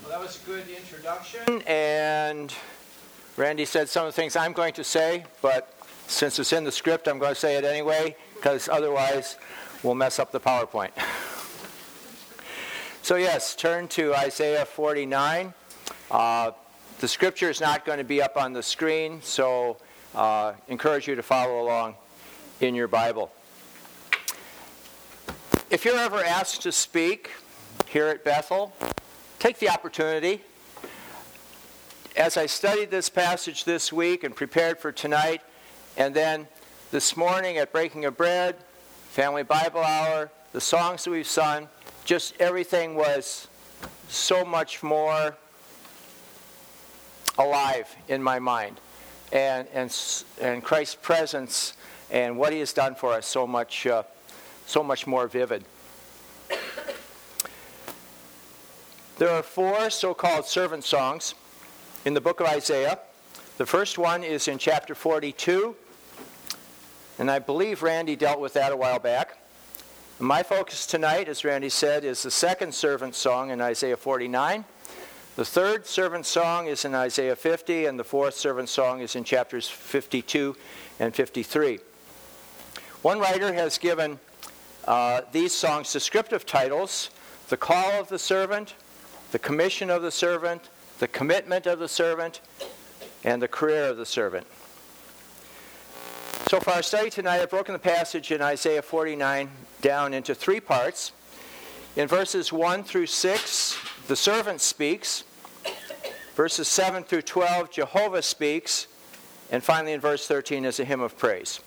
Well, that was a good introduction, and Randy said some of the things I'm going to say, but since it's in the script, I'm going to say it anyway, because otherwise we'll mess up the PowerPoint. So yes, turn to Isaiah 49. The scripture is not going to be up on the screen, so encourage you to follow along in your Bible. If you're ever asked to speak here at Bethel, take the opportunity. As I studied this passage this week and prepared for tonight, and then this morning at Breaking of Bread, Family Bible Hour, the songs that we've sung, just everything was so much more alive in my mind. And Christ's presence and what He has done for us so much more vivid. There are 4 so-called servant songs in the book of Isaiah. The first one is in chapter 42, and I believe Randy dealt with that a while back. My focus tonight, as Randy said, is the second servant song in Isaiah 49. The third servant song is in Isaiah 50, and the fourth servant song is in chapters 52 and 53. One writer has given these songs descriptive titles: The Call of the Servant, The Commission of the Servant, The Commitment of the Servant, and The Career of the Servant. So for our study tonight, I've broken the passage in Isaiah 49 down into 3 parts. In verses 1 through 6, the servant speaks. Verses 7 through 12, Jehovah speaks. And finally in verse 13 is a hymn of praise.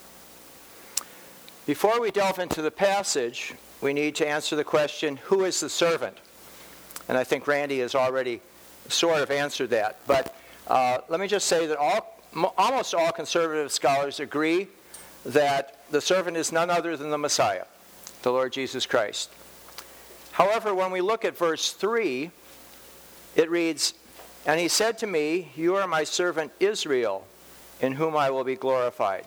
Before we delve into the passage, we need to answer the question, who is the servant? And I think Randy has already sort of answered that. But let me just say that almost all conservative scholars agree that the servant is none other than the Messiah, the Lord Jesus Christ. However, when we look at verse 3, it reads, "And he said to me, you are my servant Israel, in whom I will be glorified."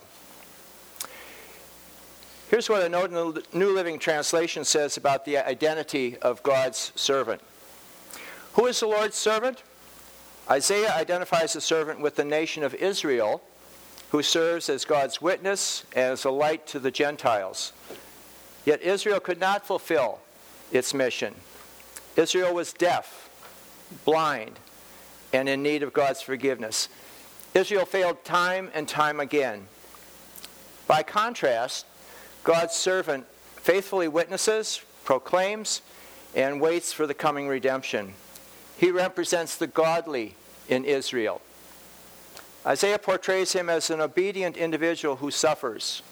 Here's what a note in the New Living Translation says about the identity of God's servant. Who is the Lord's servant? Isaiah identifies the servant with the nation of Israel, who serves as God's witness and as a light to the Gentiles. Yet Israel could not fulfill its mission. Israel was deaf, blind, and in need of God's forgiveness. Israel failed time and time again. By contrast, God's servant faithfully witnesses, proclaims, and waits for the coming redemption. He represents the godly in Israel. Isaiah portrays him as an obedient individual who suffers.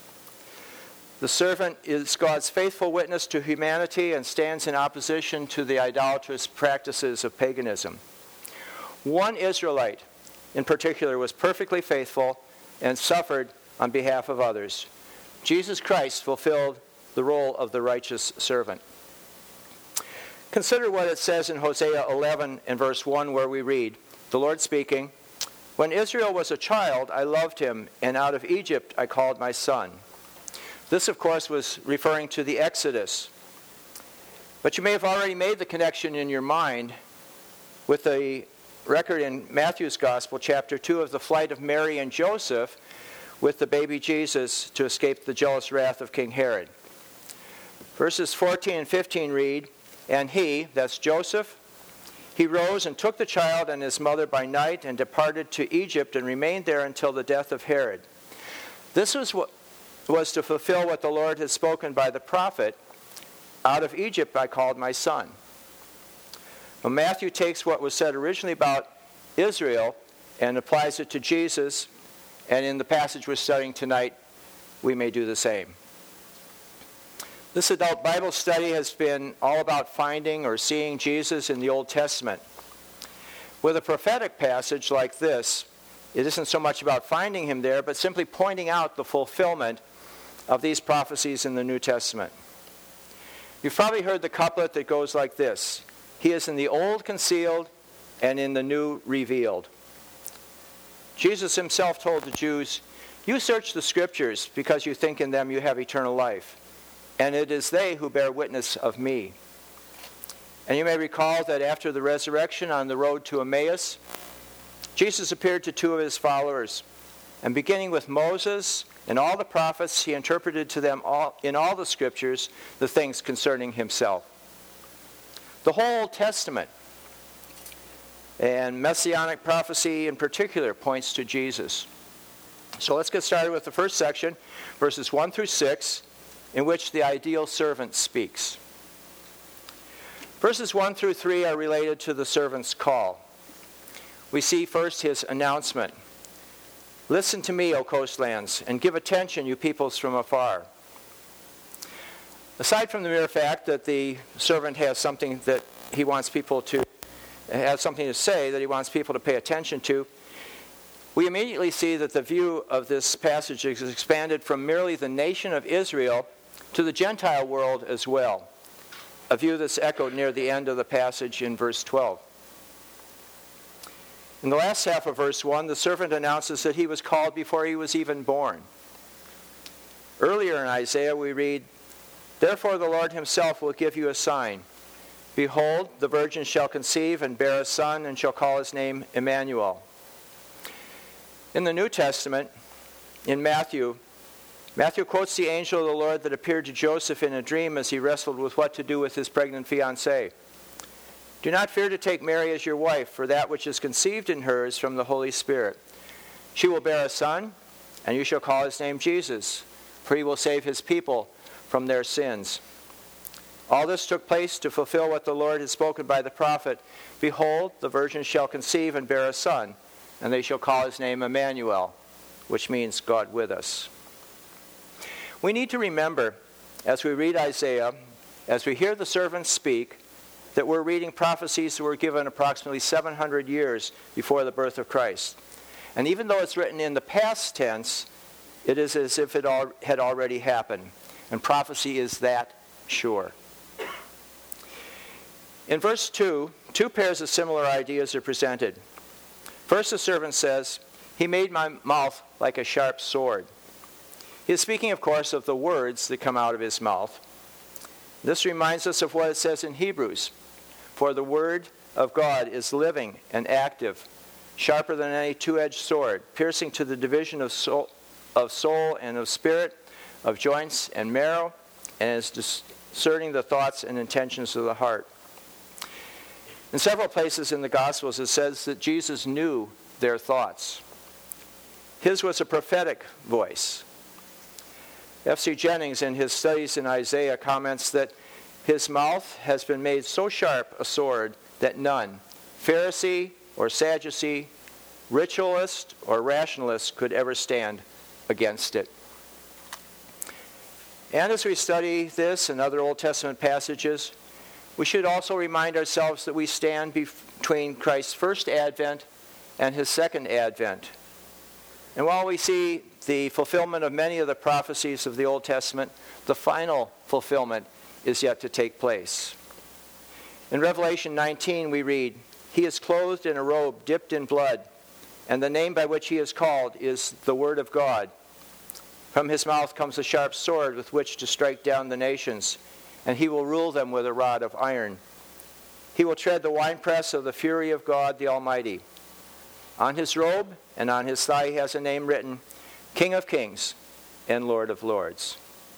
The servant is God's faithful witness to humanity and stands in opposition to the idolatrous practices of paganism. One Israelite, in particular, was perfectly faithful and suffered on behalf of others. Jesus Christ fulfilled the role of the righteous servant. Consider what it says in Hosea 11 and verse 1, where we read, the Lord speaking, "When Israel was a child, I loved him, and out of Egypt I called my son." This, of course, was referring to the Exodus. But you may have already made the connection in your mind with the record in Matthew's Gospel, chapter 2, of the flight of Mary and Joseph with the baby Jesus to escape the jealous wrath of King Herod. Verses 14 and 15 read, "And he," that's Joseph, "he rose and took the child and his mother by night and departed to Egypt and remained there until the death of Herod." This was to fulfill what the Lord had spoken by the prophet, "Out of Egypt I called my son." Well, Matthew takes what was said originally about Israel and applies it to Jesus, and in the passage we're studying tonight, we may do the same. This adult Bible study has been all about finding or seeing Jesus in the Old Testament. With a prophetic passage like this, it isn't so much about finding him there, but simply pointing out the fulfillment of these prophecies in the New Testament. You've probably heard the couplet that goes like this: "He is in the old concealed and in the new revealed." Jesus himself told the Jews, "You search the scriptures because you think in them you have eternal life, and it is they who bear witness of me." And you may recall that after the resurrection on the road to Emmaus, Jesus appeared to two of his followers. And beginning with Moses and all the prophets, he interpreted to them in all the scriptures the things concerning himself. The whole Old Testament and Messianic prophecy in particular points to Jesus. So let's get started with the first section, verses 1 through 6, in which the ideal servant speaks. Verses 1 through 3 are related to the servant's call. We see first his announcement. Listen to me, O coastlands, and give attention, you peoples from afar. Aside from the mere fact that the servant has something that he wants people to has something to say that he wants people to pay attention to, we immediately see that the view of this passage is expanded from merely the nation of Israel to the Gentile world as well, a view that's echoed near the end of the passage in verse 12. In the last half of verse 1, the servant announces that he was called before he was even born. Earlier in Isaiah we read, "Therefore the Lord himself will give you a sign. Behold, the virgin shall conceive and bear a son, and shall call his name Emmanuel." In the New Testament, in Matthew quotes the angel of the Lord that appeared to Joseph in a dream as he wrestled with what to do with his pregnant fiancée. "Do not fear to take Mary as your wife, for that which is conceived in her is from the Holy Spirit. She will bear a son, and you shall call his name Jesus, for he will save his people from their sins." All this took place to fulfill what the Lord had spoken by the prophet. "Behold, the virgin shall conceive and bear a son, and they shall call his name Emmanuel," which means God with us. We need to remember, as we read Isaiah, as we hear the servants speak, that we're reading prophecies that were given approximately 700 years before the birth of Christ. And even though it's written in the past tense, it is as if it had already happened. And prophecy is that sure. In verse 2, two pairs of similar ideas are presented. First, the servant says, "He made my mouth like a sharp sword." He is speaking, of course, of the words that come out of his mouth. This reminds us of what it says in Hebrews. "For the word of God is living and active, sharper than any two-edged sword, piercing to the division of soul and of spirit, of joints and marrow, and is discerning the thoughts and intentions of the heart." In several places in the Gospels, it says that Jesus knew their thoughts. His was a prophetic voice. F.C. Jennings, in his studies in Isaiah, comments that his mouth has been made so sharp a sword that none, Pharisee or Sadducee, ritualist or rationalist, could ever stand against it. And as we study this and other Old Testament passages, we should also remind ourselves that we stand between Christ's first advent and his second advent. And while we see the fulfillment of many of the prophecies of the Old Testament, the final fulfillment is yet to take place. In Revelation 19 we read, "He is clothed in a robe dipped in blood, and the name by which he is called is the Word of God. From his mouth comes a sharp sword with which to strike down the nations, and he will rule them with a rod of iron. He will tread the winepress of the fury of God the Almighty. On his robe and on his thigh he has a name written, King of Kings and Lord of Lords."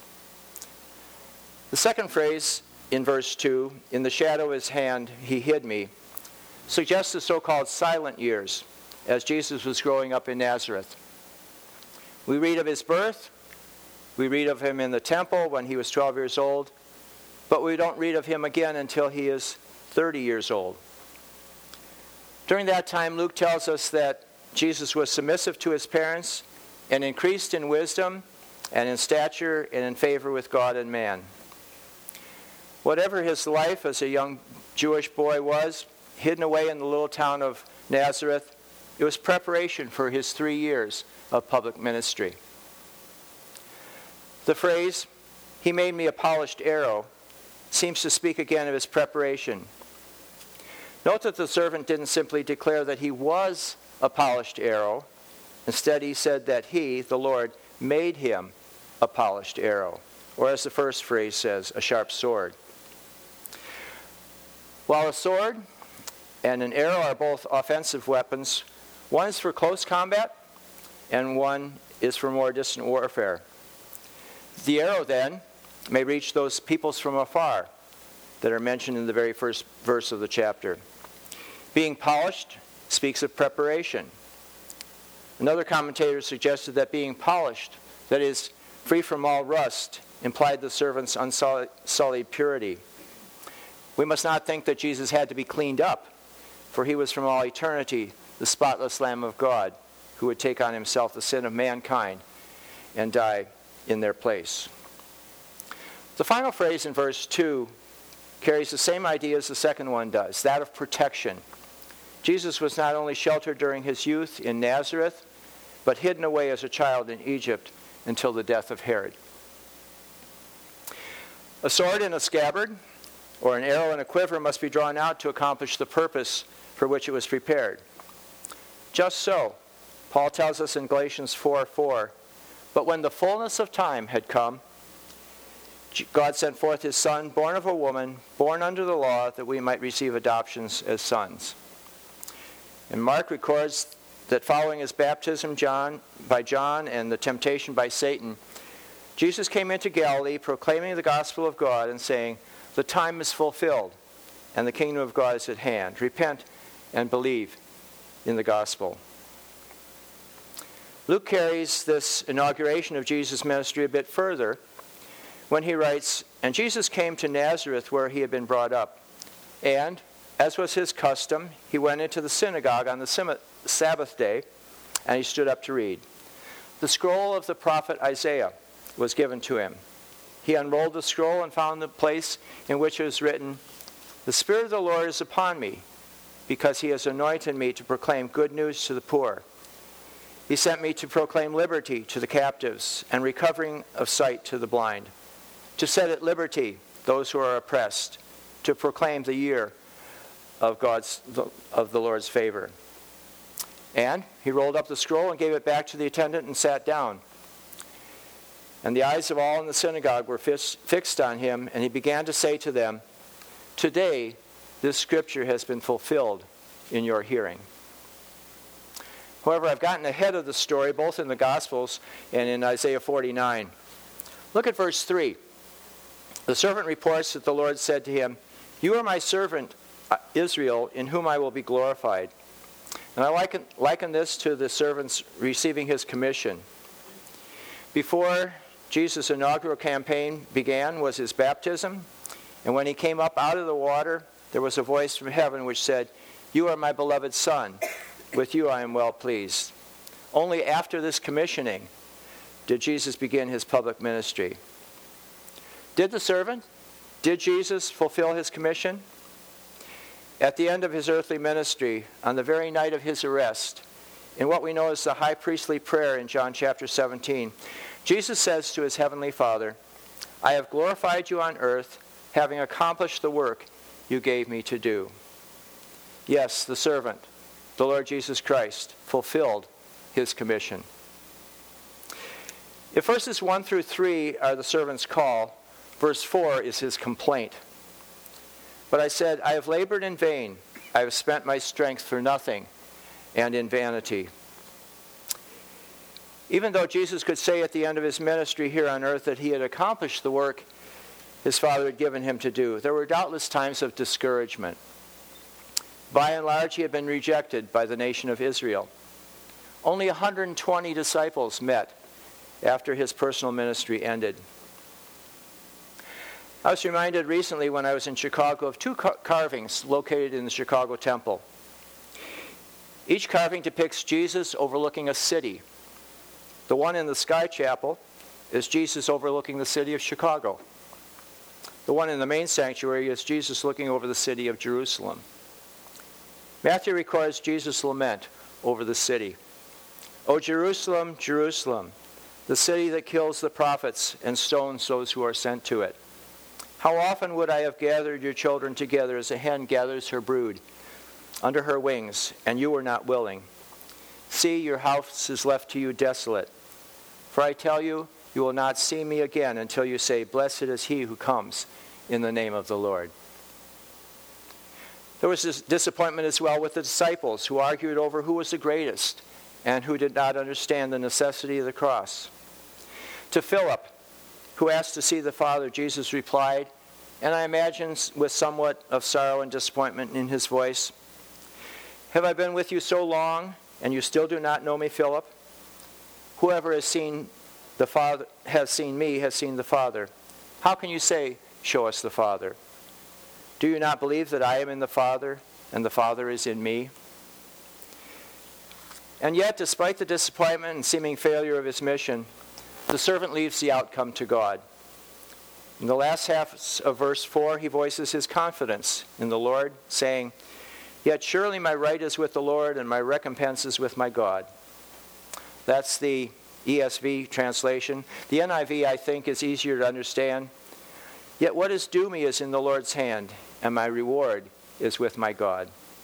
The second phrase in verse 2, "In the shadow of his hand he hid me," suggests the so-called silent years as Jesus was growing up in Nazareth. We read of his birth, we read of him in the temple when he was 12 years old, but we don't read of him again until he is 30 years old. During that time, Luke tells us that Jesus was submissive to his parents and increased in wisdom and in stature and in favor with God and man. Whatever his life as a young Jewish boy was, hidden away in the little town of Nazareth, it was preparation for his 3 years of public ministry. The phrase, "He made me a polished arrow," seems to speak again of his preparation. Note that the servant didn't simply declare that he was a polished arrow. Instead, he said that he, the Lord, made him a polished arrow, or as the first phrase says, a sharp sword. While a sword and an arrow are both offensive weapons, one is for close combat and one is for more distant warfare. The arrow, then, may reach those peoples from afar that are mentioned in the very first verse of the chapter. Being polished speaks of preparation. Another commentator suggested that being polished, that is, free from all rust, implied the servant's unsullied purity. We must not think that Jesus had to be cleaned up, for he was from all eternity the spotless Lamb of God, who would take on himself the sin of mankind and die in their place. The final phrase in verse 2 carries the same idea as the second one does, that of protection. Jesus was not only sheltered during his youth in Nazareth, but hidden away as a child in Egypt until the death of Herod. A sword in a scabbard, or an arrow in a quiver, must be drawn out to accomplish the purpose for which it was prepared. Just so, Paul tells us in Galatians 4:4, but when the fullness of time had come, God sent forth his Son, born of a woman, born under the law, that we might receive adoptions as sons. And Mark records that following his baptism by John and the temptation by Satan, Jesus came into Galilee proclaiming the gospel of God and saying, "The time is fulfilled, and the kingdom of God is at hand. Repent and believe in the gospel." Luke carries this inauguration of Jesus' ministry a bit further when he writes, "And Jesus came to Nazareth where he had been brought up. And, as was his custom, he went into the synagogue on the Sabbath day, and he stood up to read. The scroll of the prophet Isaiah was given to him. He unrolled the scroll and found the place in which it was written, 'The Spirit of the Lord is upon me, because he has anointed me to proclaim good news to the poor. He sent me to proclaim liberty to the captives and recovering of sight to the blind, to set at liberty those who are oppressed, to proclaim the year of the Lord's favor.' And he rolled up the scroll and gave it back to the attendant and sat down. And the eyes of all in the synagogue were fixed on him, and he began to say to them, 'Today this scripture has been fulfilled in your hearing.'" However, I've gotten ahead of the story both in the Gospels and in Isaiah 49. Look at verse 3. The servant reports that the Lord said to him, "You are my servant Israel, in whom I will be glorified." And I liken this to the servant's receiving his commission. Before Jesus' inaugural campaign began was his baptism, and when he came up out of the water, there was a voice from heaven which said, "You are my beloved Son. With you I am well pleased." Only after this commissioning did Jesus begin his public ministry. Did Jesus fulfill his commission? At the end of his earthly ministry, on the very night of his arrest, in what we know as the high priestly prayer in John chapter 17, Jesus says to his heavenly Father, "I have glorified you on earth, having accomplished the work you gave me to do." Yes, the servant, the Lord Jesus Christ, fulfilled his commission. If verses 1 through 3 are the servant's call, verse 4 is his complaint. "But I said, I have labored in vain. I have spent my strength for nothing and in vanity." Even though Jesus could say at the end of his ministry here on earth that he had accomplished the work his Father had given him to do, there were doubtless times of discouragement. By and large, he had been rejected by the nation of Israel. Only 120 disciples met after his personal ministry ended. I was reminded recently when I was in Chicago of two carvings located in the Chicago Temple. Each carving depicts Jesus overlooking a city. The one in the Sky Chapel is Jesus overlooking the city of Chicago. The one in the main sanctuary is Jesus looking over the city of Jerusalem. Matthew records Jesus' lament over the city. "O Jerusalem, Jerusalem, the city that kills the prophets and stones those who are sent to it. How often would I have gathered your children together as a hen gathers her brood under her wings, and you were not willing. See, your house is left to you desolate. For I tell you, you will not see me again until you say, 'Blessed is he who comes in the name of the Lord.'" There was this disappointment as well with the disciples who argued over who was the greatest and who did not understand the necessity of the cross. To Philip, who asked to see the Father, Jesus replied, and I imagine with somewhat of sorrow and disappointment in his voice, "Have I been with you so long, and you still do not know me, Philip? Whoever has seen the Father has seen me, has seen the Father. How can you say, 'Show us the Father'? Do you not believe that I am in the Father, and the Father is in me?" And yet, despite the disappointment and seeming failure of his mission, the servant leaves the outcome to God. In the last half of verse 4, he voices his confidence in the Lord, saying, "Yet surely my right is with the Lord, and my recompense is with my God." That's the ESV translation. The NIV, I think, is easier to understand. "Yet what is due me is in the Lord's hand, and my reward is with my God."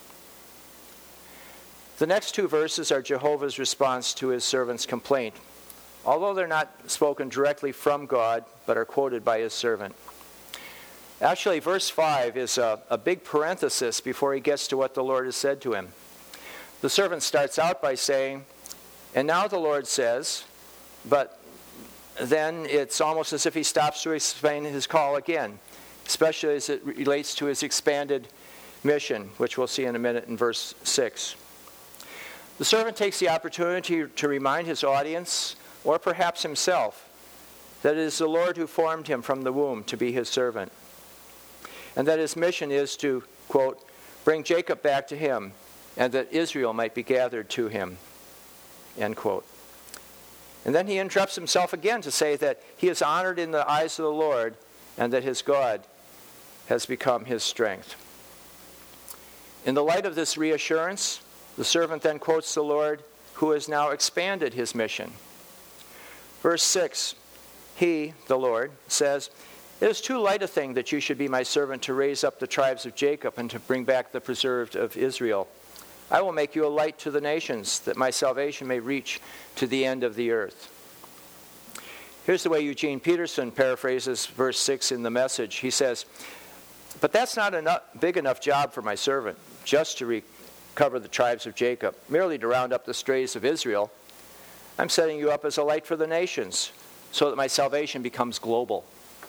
The next two verses are Jehovah's response to his servant's complaint, although they're not spoken directly from God, but are quoted by his servant. Actually, verse 5 is a big parenthesis before he gets to what the Lord has said to him. The servant starts out by saying, "And now the Lord says," but then it's almost as if he stops to explain his call again, especially as it relates to his expanded mission, which we'll see in a minute in verse 6. The servant takes the opportunity to remind his audience, or perhaps himself, that it is the Lord who formed him from the womb to be his servant, and that his mission is to, quote, "bring Jacob back to him, and that Israel might be gathered to him," end quote. And then he interrupts himself again to say that he is honored in the eyes of the Lord, and that his God has become his strength. In the light of this reassurance, the servant then quotes the Lord, who has now expanded his mission. Verse 6, he, the Lord, says, "It is too light a thing that you should be my servant to raise up the tribes of Jacob and to bring back the preserved of Israel. I will make you a light to the nations, that my salvation may reach to the end of the earth." Here's the way Eugene Peterson paraphrases verse 6 in the Message. He says, "But that's not a big enough job for my servant, just to recover the tribes of Jacob, merely to round up the strays of Israel. I'm setting you up as a light for the nations, so that my salvation becomes global."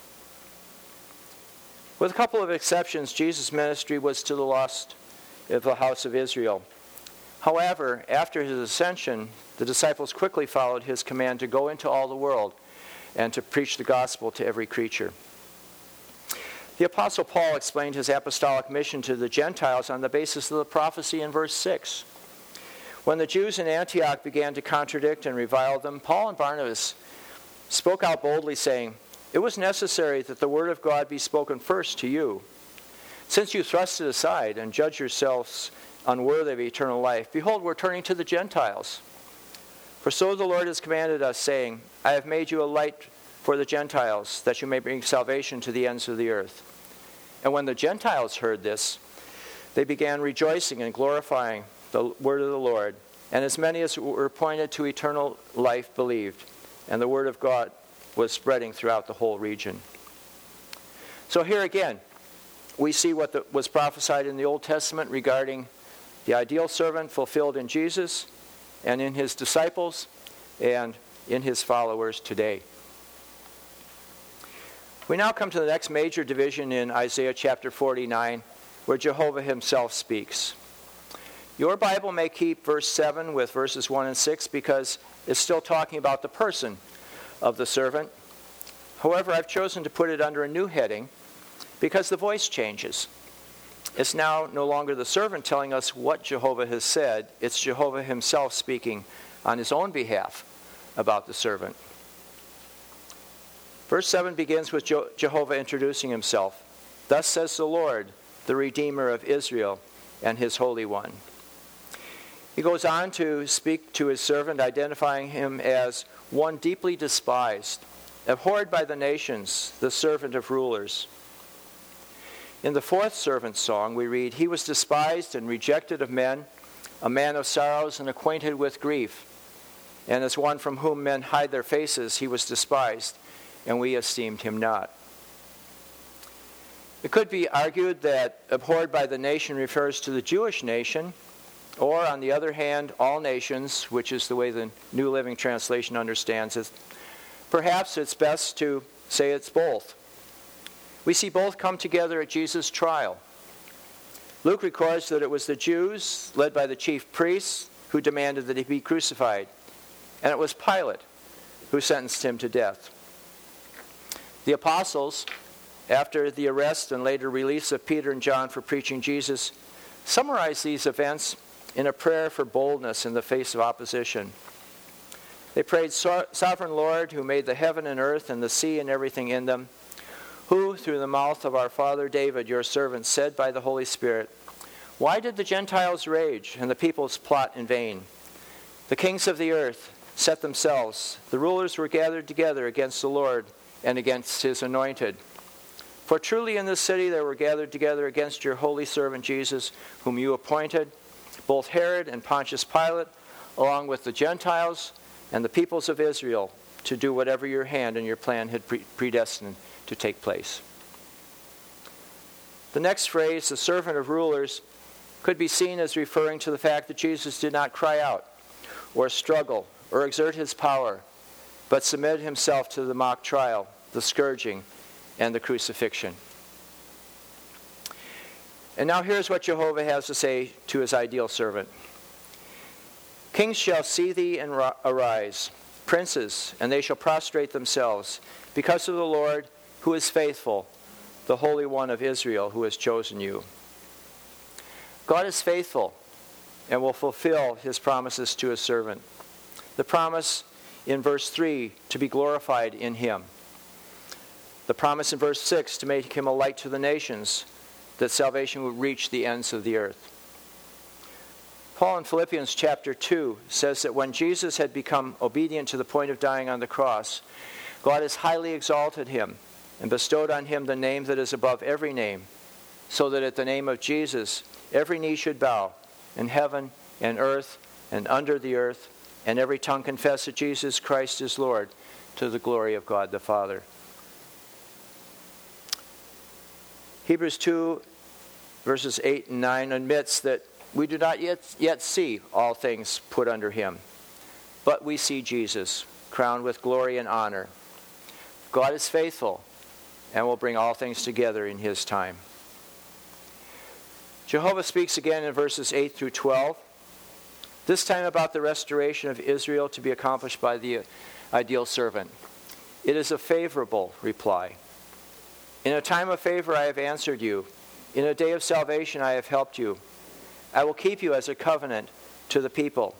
With a couple of exceptions, Jesus' ministry was to the lost of the house of Israel. However, after his ascension, the disciples quickly followed his command to go into all the world and to preach the gospel to every creature. The Apostle Paul explained his apostolic mission to the Gentiles on the basis of the prophecy in verse 6. When the Jews in Antioch began to contradict and revile them, Paul and Barnabas spoke out boldly, saying, "It was necessary that the word of God be spoken first to you. Since you thrust it aside and judge yourselves unworthy of eternal life, behold, we're turning to the Gentiles. For so the Lord has commanded us, saying, I have made you a light for the Gentiles, that you may bring salvation to the ends of the earth." And when the Gentiles heard this, they began rejoicing and glorifying the word of the Lord. And as many as were appointed to eternal life believed. And the word of God was spreading throughout the whole region. So here again, we see what was prophesied in the Old Testament regarding the ideal servant fulfilled in Jesus and in his disciples and in his followers today. We now come to the next major division in Isaiah chapter 49, where Jehovah himself speaks. Your Bible may keep verse 7 with verses 1 and 6 because it's still talking about the person of the servant. However, I've chosen to put it under a new heading because the voice changes. It's now no longer the servant telling us what Jehovah has said. It's Jehovah himself speaking on his own behalf about the servant. Verse 7 begins with Jehovah introducing himself. "Thus says the Lord, the Redeemer of Israel and his Holy One." He goes on to speak to his servant, identifying him as one deeply despised, abhorred by the nations, the servant of rulers. In the fourth servant song, we read, "He was despised and rejected of men, a man of sorrows and acquainted with grief. And as one from whom men hide their faces, he was despised, and we esteemed him not." It could be argued that abhorred by the nation refers to the Jewish nation, or on the other hand, all nations, which is the way the New Living Translation understands it. Perhaps it's best to say it's both. We see both come together at Jesus' trial. Luke records that it was the Jews, led by the chief priests, who demanded that he be crucified, and it was Pilate who sentenced him to death. The apostles, after the arrest and later release of Peter and John for preaching Jesus, summarized these events in a prayer for boldness in the face of opposition. They prayed, "Sovereign Lord, who made the heaven and earth and the sea and everything in them, who, through the mouth of our father David, your servant, said by the Holy Spirit, why did the Gentiles rage and the peoples plot in vain? The kings of the earth set themselves. The rulers were gathered together against the Lord and against his anointed. For truly in this city they were gathered together against your holy servant Jesus, whom you appointed, both Herod and Pontius Pilate, along with the Gentiles and the peoples of Israel, to do whatever your hand and your plan had predestined to take place." The next phrase, the servant of rulers, could be seen as referring to the fact that Jesus did not cry out or struggle or exert his power, but submitted himself to the mock trial, the scourging, and the crucifixion. And now here's what Jehovah has to say to his ideal servant. "Kings shall see thee and arise, princes, and they shall prostrate themselves, because of the Lord who is faithful, the Holy One of Israel who has chosen you." God is faithful and will fulfill his promises to his servant. The promise in verse 3 to be glorified in him. The promise in verse 6 to make him a light to the nations, that salvation would reach the ends of the earth. Paul in Philippians chapter 2 says that when Jesus had become obedient to the point of dying on the cross, God has highly exalted him and bestowed on him the name that is above every name, so that at the name of Jesus every knee should bow, in heaven and earth and under the earth, and every tongue confess that Jesus Christ is Lord, to the glory of God the Father. Hebrews 2, verses 8 and 9 admits that we do not yet see all things put under him, but we see Jesus crowned with glory and honor. God is faithful and will bring all things together in his time. Jehovah speaks again in verses 8 through 12, this time about the restoration of Israel to be accomplished by the ideal servant. It is a favorable reply. "In a time of favor I have answered you. In a day of salvation I have helped you. I will keep you as a covenant to the people."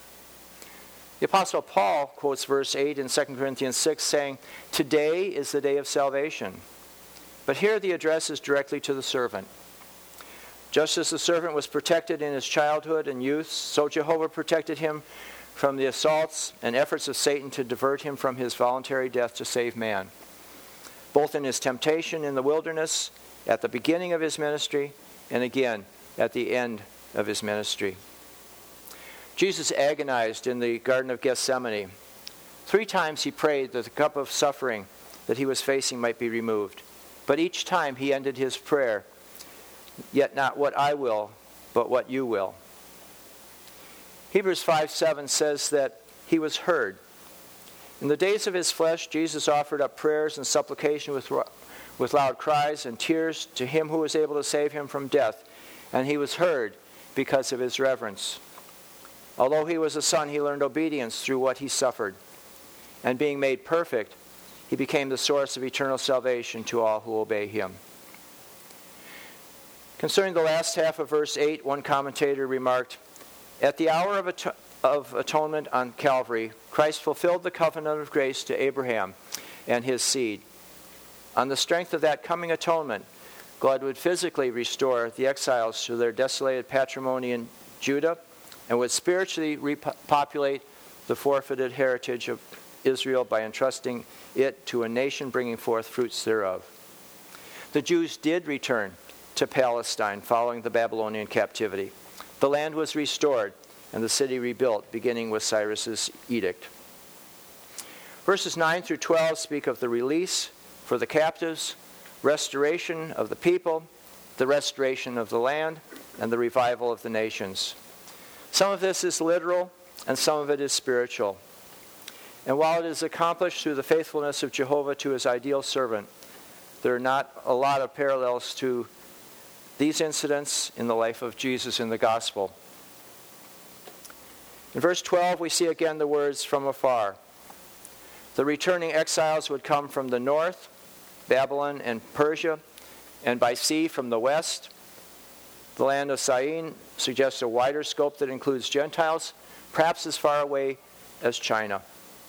The Apostle Paul quotes verse 8 in 2 Corinthians 6 saying, "Today is the day of salvation." But here the address is directly to the servant. Just as the servant was protected in his childhood and youth, so Jehovah protected him from the assaults and efforts of Satan to divert him from his voluntary death to save man, both in his temptation in the wilderness, at the beginning of his ministry, and again at the end of his ministry. Jesus agonized in the Garden of Gethsemane. 3 times he prayed that the cup of suffering that he was facing might be removed. But each time he ended his prayer, "Yet not what I will, but what you will." Hebrews 5:7 says that he was heard. In the days of his flesh, Jesus offered up prayers and supplication with loud cries and tears to him who was able to save him from death, and he was heard because of his reverence. Although he was a son, he learned obedience through what he suffered, and being made perfect, he became the source of eternal salvation to all who obey him. Concerning the last half of verse 8, one commentator remarked, "At the hour of atonement on Calvary, Christ fulfilled the covenant of grace to Abraham and his seed. On the strength of that coming atonement, God would physically restore the exiles to their desolated patrimony in Judah and would spiritually repopulate the forfeited heritage of Israel by entrusting it to a nation bringing forth fruits thereof." The Jews did return to Palestine following the Babylonian captivity. The land was restored and the city rebuilt, beginning with Cyrus's edict. Verses 9 through 12 speak of the release for the captives, restoration of the people, the restoration of the land, and the revival of the nations. Some of this is literal, and some of it is spiritual. And while it is accomplished through the faithfulness of Jehovah to his ideal servant, there are not a lot of parallels to these incidents in the life of Jesus in the gospel. In verse 12, we see again the words "from afar." The returning exiles would come from the north, Babylon and Persia, and by sea from the west. The land of Syene suggests a wider scope that includes Gentiles, perhaps as far away as China.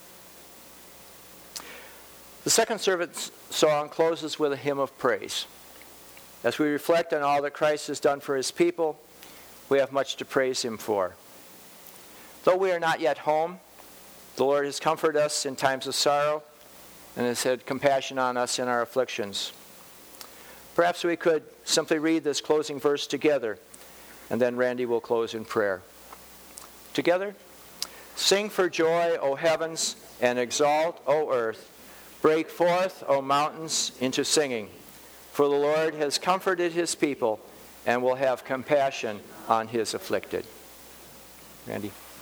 The second servant song closes with a hymn of praise. As we reflect on all that Christ has done for his people, we have much to praise him for. Though we are not yet home, the Lord has comforted us in times of sorrow and has had compassion on us in our afflictions. Perhaps we could simply read this closing verse together, and then Randy will close in prayer. Together, sing for joy, O heavens, and exalt, O earth. Break forth, O mountains, into singing. For the Lord has comforted his people and will have compassion on his afflicted. Randy.